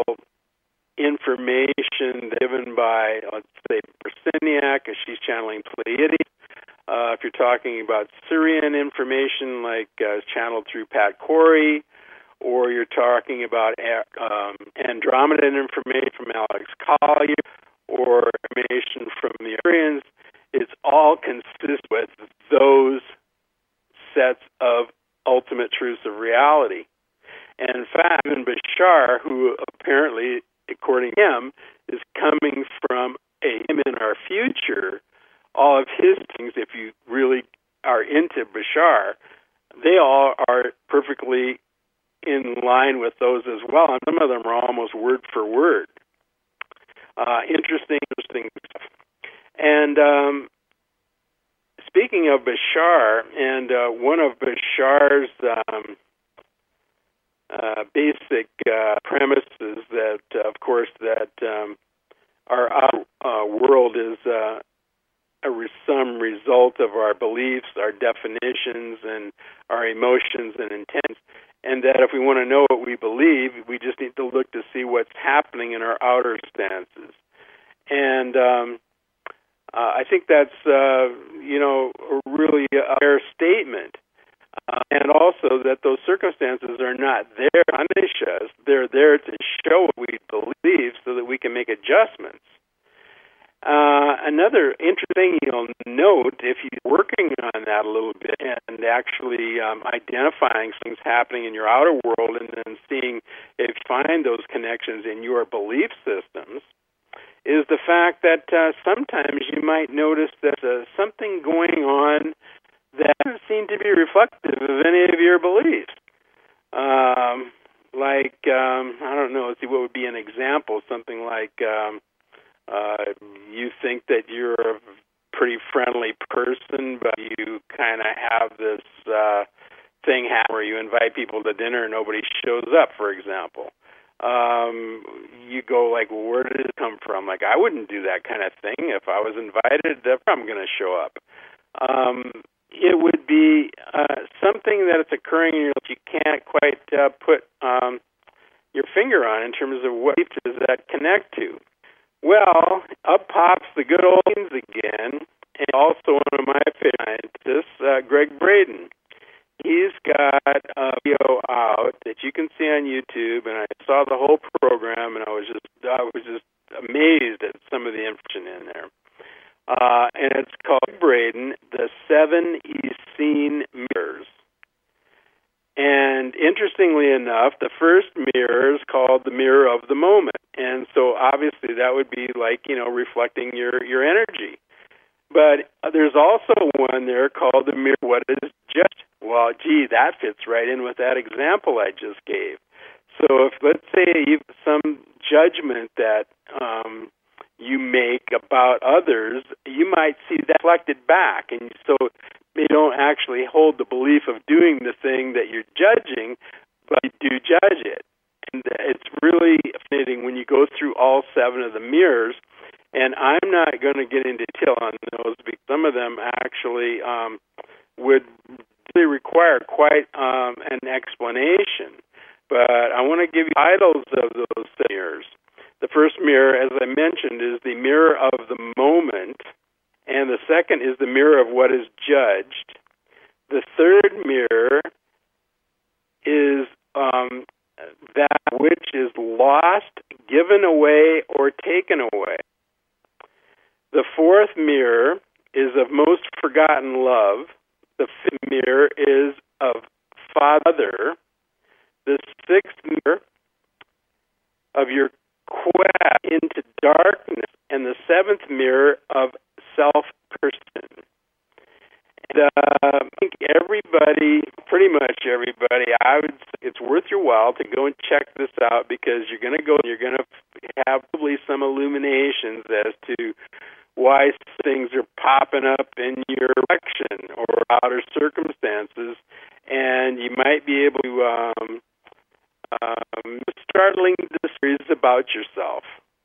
information given by, let's say, Bersiniak, as she's channeling Pleiades, uh, if you're talking about Syrian information, like uh, channeled through Pat Corey, or you're talking about um, Andromedan information from Alex Collier, or information from the Arians, it's all consistent with those sets of ultimate truths of reality. And in fact, even Bashar, who apparently, according to him, is coming from a him in our future, all of his things, if you really are into Bashar, they all are perfectly in line with those as well, and some of them are almost word for word. Uh, interesting, interesting stuff. And um, speaking of Bashar, and uh, one of Bashar's um, uh, basic uh, premises that, uh, of course, that um, our uh, world is uh, a re- some result of our beliefs, our definitions, and our emotions and intents, and that if we want to know what we believe, we just need to look to see what's happening in our outer stances. And um, uh, I think that's, uh, you know, really a fair statement. Uh, and also that those circumstances are not there to punish us. They're there to show what we believe so that we can make adjustments. Uh, another interesting you'll note, if you're working on that a little bit and actually um, identifying things happening in your outer world and then seeing if you find those connections in your belief systems, is the fact that uh, sometimes you might notice that uh, something going on that doesn't seem to be reflective of any of your beliefs. Um, like, um, I don't know, let's see, what would be an example? Something like um, uh, you think that you're a pretty friendly person, but you kind of have this uh, thing happen where you invite people to dinner and nobody shows up, for example. Um, you go like, well, where did it come from? Like, I wouldn't do that kind of thing. If I was invited, I'm going to show up. Um, it would be uh, something that is occurring in your life you can't quite uh, put um, your finger on in terms of what does that connect to. Well, up pops the good old things again, and also one of my favorite scientists, uh, Greg Braden. He's got a video out that you can see on YouTube, and I saw the whole program, and I was just I was just amazed at some of the information in there. Uh, and it's called Braden, The Seven Essene Mirrors. And interestingly enough, the first mirror is called the mirror of the moment. And so obviously that would be like, you know, reflecting your, your energy. But there's also one there called the mirror of what is just. Well, gee, that fits right in with that example I just gave. So if, let's say, you've some judgment that um, you make about others, you might see that reflected back. And so you don't actually hold the belief of doing the thing that you're judging, but you do judge it. And it's really fascinating when you go through all seven of the mirrors. And I'm not going to get into detail on those because some of them actually um, would really require quite um, an explanation. But I want to give you titles of those mirrors. The first mirror, as I mentioned, is the mirror of the moment, and the second is the mirror of what is judged. The third mirror is um, that which is lost, given away, or taken away. The fourth mirror is of most forgotten love. The fifth mirror is of father. The sixth mirror of your quest into darkness, and the seventh mirror of self-person. And uh, I think everybody, pretty much everybody, I would say it's worth your while to go and check this out because you're going to go, you're going to have probably some illuminations as to why things are popping up in your direction or outer circumstances, and you might be able to um, um, startling discoveries about yourself.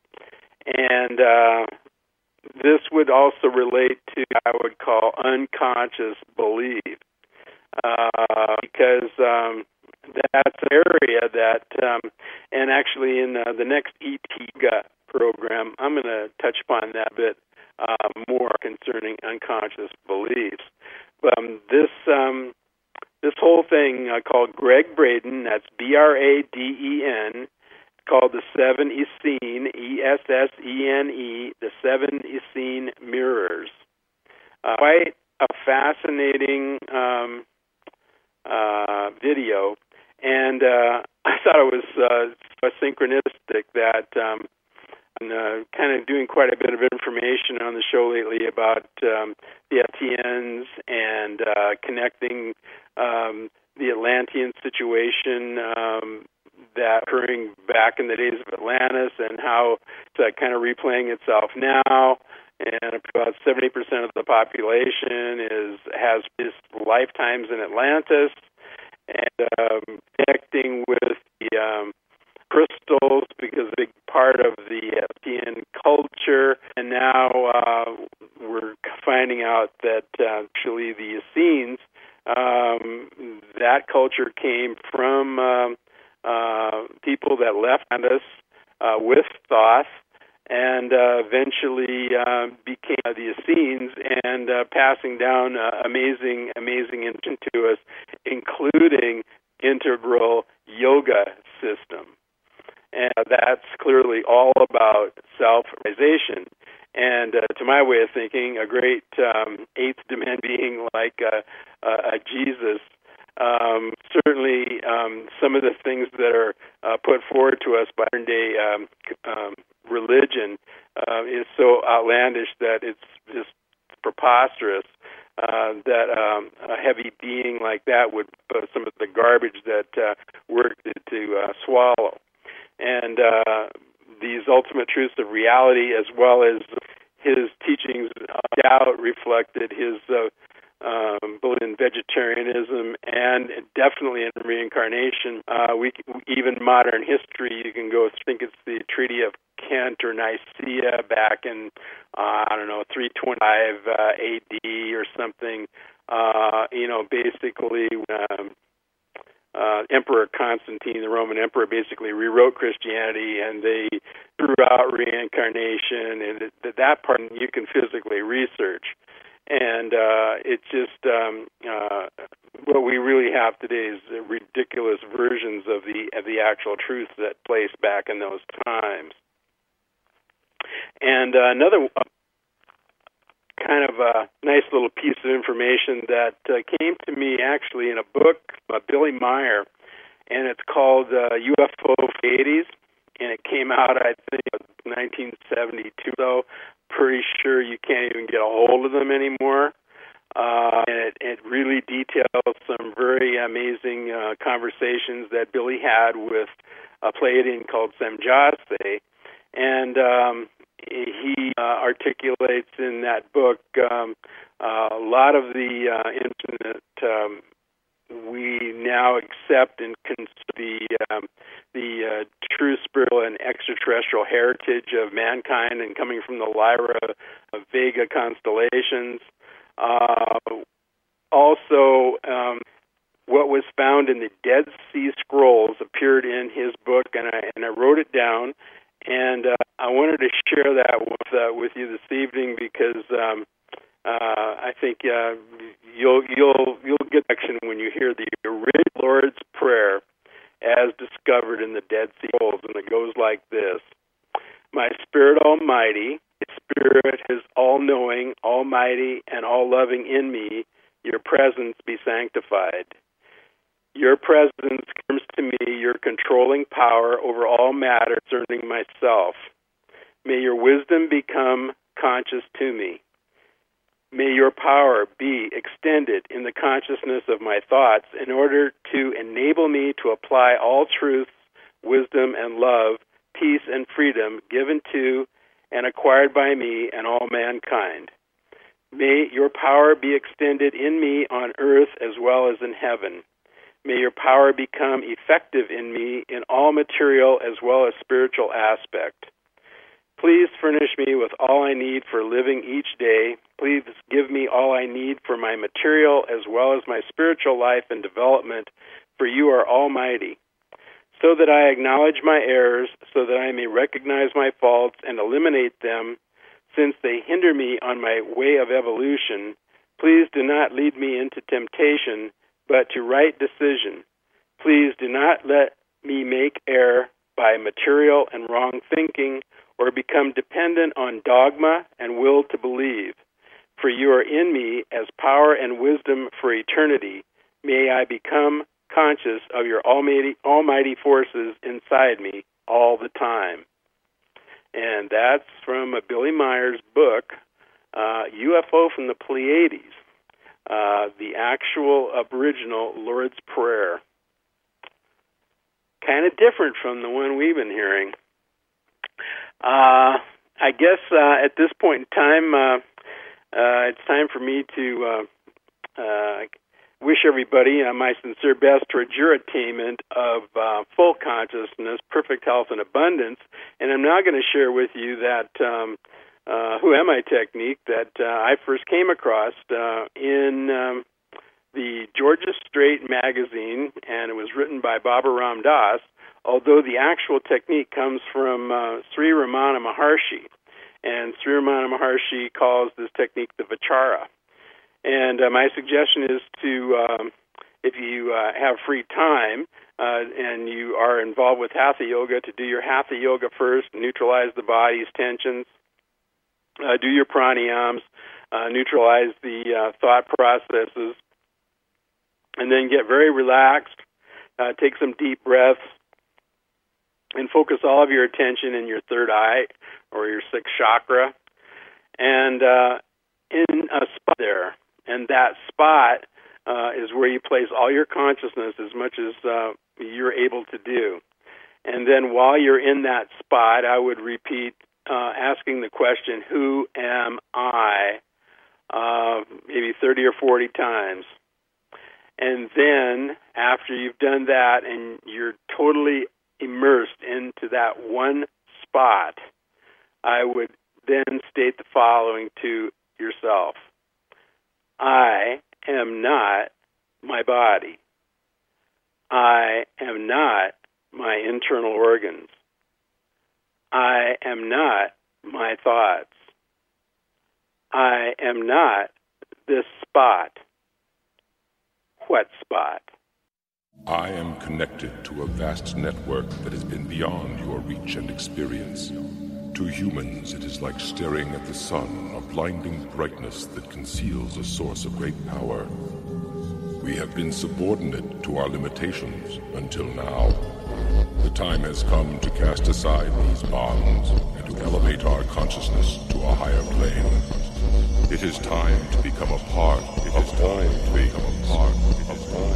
And uh, this would also relate to what I would call unconscious belief, uh, because um, that's an area that, um, and actually in uh, the next E T program, I'm going to touch upon that a bit uh, more concerning unconscious beliefs. But um, this um, this whole thing uh, called Gregg Braden, that's B R A D E N, called the Seven Essene, E S S E N E, the Seven Essene Mirrors. Uh, quite a fascinating um, uh, video, and uh, I thought it was uh, synchronistic that um, I'm uh, kind of doing quite a bit of information on the show lately about um, the Atlanteans and uh, connecting um, the Atlantean situation um, that occurring back in the days of Atlantis and how it's uh, kind of replaying itself now. And about seventy percent of the population is has his lifetimes in Atlantis, and um, connecting with the um, crystals because a big part of the Atlantean culture. And now uh, we're finding out that uh, actually the Essenes, um, that culture came from um, uh, people that left us uh, with Thoth, and uh, eventually uh, became uh, the Essenes, and uh, passing down uh, amazing, amazing information to us, including integral yoga system. And uh, that's clearly all about self-realization. And uh, to my way of thinking, a great um, eighth dimension being like a, a, a Jesus, um, certainly um, some of the things that are uh, put forward to us by modern-day um, um, religion uh, is so outlandish that it's just preposterous uh, that um, a heavy being like that would put some of the garbage that uh, we're to, to uh, swallow. And uh, these ultimate truths of reality, as well as his teachings, uh, doubt reflected his uh, um, belief in vegetarianism and definitely in reincarnation. Uh, we even modern history, you can go think it's the Treaty of Kent or Nicaea back in uh, I don't know three twenty-five uh, A D or something. Uh, you know, basically. Um, Uh, Emperor Constantine, the Roman emperor, basically rewrote Christianity, and they threw out reincarnation, and it, that part you can physically research. And uh, it's just um, uh, what we really have today is ridiculous versions of the of the actual truth that placed back in those times. And uh, another kind of a nice little piece of information that uh, came to me actually in a book by Billy Meyer, and it's called uh, U F O for the eighties, and it came out, I think, in nineteen seventy-two, so pretty sure you can't even get a hold of them anymore. Uh, and it, it really details some very amazing uh, conversations that Billy had with a Pleiadian called Semjase, and um, he uh, articulates in that book um, uh, a lot of the uh, infinite um, we now accept and consider the um, the uh, true spiritual and extraterrestrial heritage of mankind, and coming from the Lyra of Vega constellations. Uh, also, um, what was found in the Dead Sea Scrolls appeared in his book, and I and I wrote it down. And uh, I wanted to share that with uh, with you this evening because um, uh, I think uh, you'll you'll you'll get action when you hear the original Lord's Prayer as discovered in the Dead Sea Scrolls, and it goes like this: "My Spirit Almighty, Spirit is all-knowing, almighty, and all-loving in me. Your presence be sanctified. Your presence comes to me, your controlling power over all matter concerning myself. May your wisdom become conscious to me. May your power be extended in the consciousness of my thoughts in order to enable me to apply all truths, wisdom, and love, peace, and freedom given to and acquired by me and all mankind. May your power be extended in me on earth as well as in heaven. May your power become effective in me in all material as well as spiritual aspect. Please furnish me with all I need for living each day. Please give me all I need for my material as well as my spiritual life and development, for you are almighty. So that I acknowledge my errors, so that I may recognize my faults and eliminate them, since they hinder me on my way of evolution. Please do not lead me into temptation, but to right decision. Please do not let me make error by material and wrong thinking, or become dependent on dogma and will to believe. For you are in me as power and wisdom for eternity. May I become conscious of your almighty, almighty forces inside me all the time. And that's from a Billy Myers book, uh, U F O from the Pleiades, uh, the actual original Lord's Prayer. Kind of different from the one we've been hearing. Uh, I guess uh, at this point in time, uh, uh, it's time for me to uh, uh, wish everybody uh, my sincere best towards your attainment of uh, full consciousness, perfect health, and abundance. And I'm now going to share with you that um, uh, Who Am I technique that uh, I first came across uh, in um, the Georgia Straight magazine, and it was written by Baba Ram Dass, although the actual technique comes from uh, Sri Ramana Maharshi. And Sri Ramana Maharshi calls this technique the Vichara. And uh, my suggestion is to, um, if you uh, have free time uh, and you are involved with Hatha Yoga, to do your Hatha Yoga first, neutralize the body's tensions, uh, do your pranayams, uh, neutralize the uh, thought processes, and then get very relaxed, uh, take some deep breaths, and focus all of your attention in your third eye or your sixth chakra, and uh, in a spot there. And that spot uh, is where you place all your consciousness as much as uh, you're able to do. And then while you're in that spot, I would repeat uh, asking the question, who am I, uh, maybe thirty or forty times. And then after you've done that and you're totally immersed into that one spot, I would then state the following to yourself. I am not my body. I am not my internal organs. I am not my thoughts. I am not this spot. What spot? I am connected to a vast network that has been beyond your reach and experience. To humans, it is like staring at the sun, a blinding brightness that conceals a source of great power. We have been subordinate to our limitations until now. The time has come to cast aside these bonds and to elevate our consciousness to a higher plane. It is time to become a part. It is time to become a part of